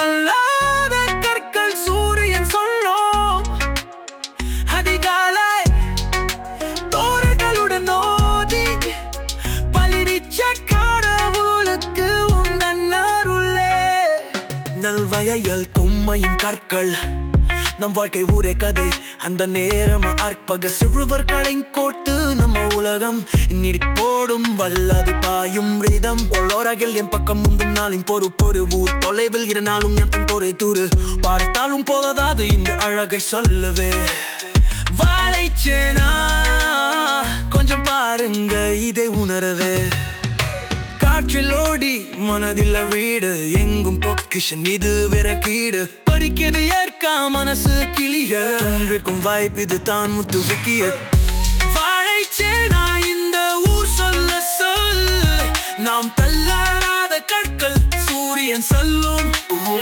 தள்ளாத கற்கள் சூரியன் சொல்லும் அதிகாலை தோரர்களுடன் ஓதி பலிரிச்ச கடவுளுக்கு உந்தன் அருளே. நல்வயல் பொம்மையின் கற்கள் நம் வாழ்க்கை ஊரே கதை. அந்த நேரம் அற்பக சிறுவர்களை கோட்டு நம்ம உலகம் நீடி போடும் வல்லது பாயும் ரீதம் ஒளோரகில் என் பக்கம் முந்தும் நாளின் பொறு ஊர் தொலைவில் இருந்தாலும் என் பொறை தூரு பார்த்தாலும் போதாது இந்த அழகை சொல்லவே. வாழைச்சேனா கொஞ்சம் பாருங்க இதை உணரவே. காற்றில் ஓடி மனதில் வீடு எங்கும் பொக்கிஷன் இது விரக்கீடு படிக்கிறது ஏற்கா மனசு கிளிய இருக்கும் வாய்ப்பு இது தான் முத்து விக்கிய. வாழைச்சேனா இந்த ஊர் சொல்ல சொல் நாம் தள்ளாத கற்கள் சூரியன் சொல்லும்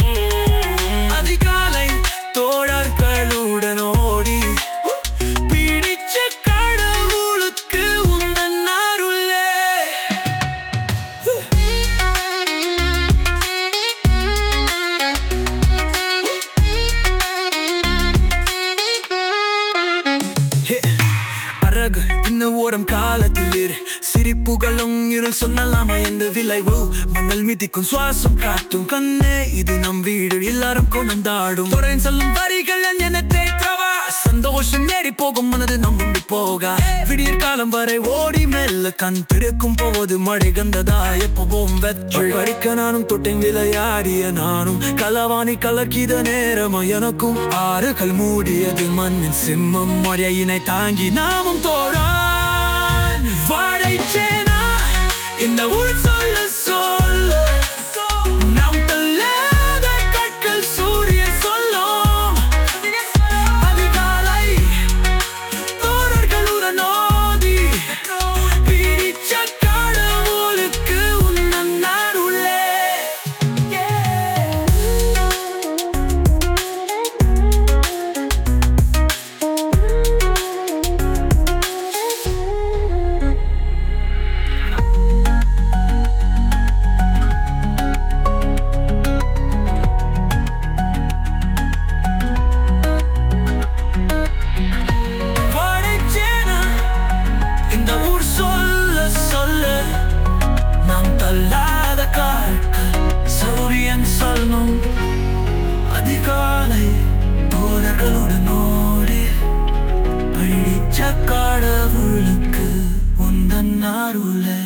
அதிகாலை தோழர்களுடன் ஓடி பிடிச்ச கடவுளுக்கு உந்தன் அருளே. அழகு இன்னும் ஓரம் காலத்தில் சிரிப்புகளும் இருள் சொன்னலாமா எந்த விளைவு மணல் மிதிக்கும் சுவாசம் காட்டும் கண்ணே இது நம் வீடு எல்லாரும் கொண்டாடும் சொல்லும் வரிகள் என்ன தேற்றவா சந்தோஷம் ஏறி போகும் மனது நம்பி போக விடியற் காலம் வரை ஓடி மெல்ல கண் திறக்கும் போது மழை கந்ததா எப்பவும் வெற்றி படிக்க நானும் தொட்டேன் விளையாடிய நானும் களவாணி கலக்கித நேரமா எனக்கும் ஆறுகள் மூடியது மண்ணின் சிம்மம் மழையினை தாங்கி நாமும் தோழான். வாழைச்சேனா இந்த ஊர் சொல்ல சொல்ல நாம் தள்ளாத கற்கள் சூரியன் சொல்லும் அதிகாலை தோழர்களுடன் ஓதி பிடிச்ச கடவுளுக்கு உந்தன் அருளே. வாழைச்சேனா இந்த ஊர் சொல்ல சொல்ல நாம் தள்ளாத கற்கள் சூரியன் சொல்லும் அதிகாலை தோழர்களுடன் ஓடி பிடிச்ச கடவுளுக்கு உந்தன் அருளே.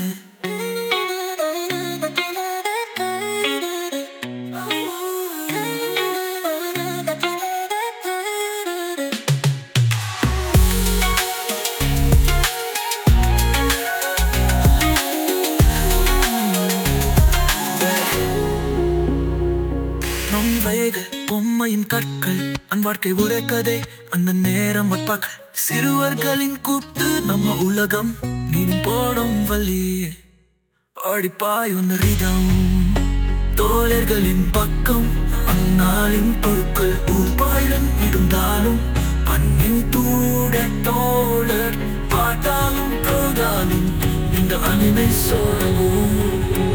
நம் வயது பொம்மையின் கற்கள் அன் வாழ்க்கை ஒரே கதை. அந்த நேரம் பக்க சிறுவர்களின் கூப்பிட்டு நம்ம உலகம் நீ போடும் வழி அடிப்பாயுன் ரிதம் தோழர்களின் பக்கம் அந்நாளின் பொருட்கள் ஊர்பாயுடன் இருந்தாலும் பண்ணின் தூட தோழர் பார்த்தாலும் போதாலும் இந்த அணினை சொல்லவும்